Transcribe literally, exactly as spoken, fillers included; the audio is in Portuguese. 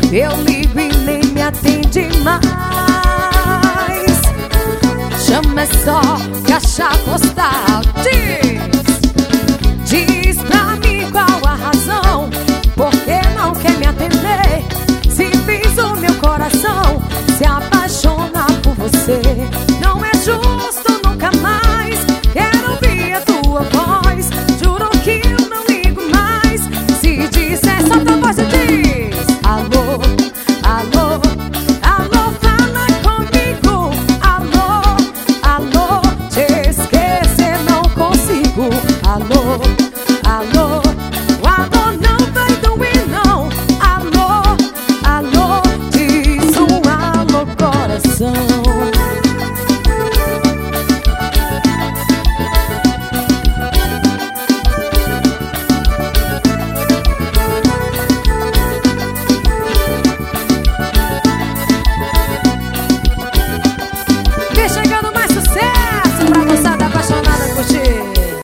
Eu ligo e nem me atende mais. Chama é só caixa postal. Diz, diz pra mim qual a razão, porque não quer me atender. Se fiz o meu coração se apaixonar por você, não é justo nunca mais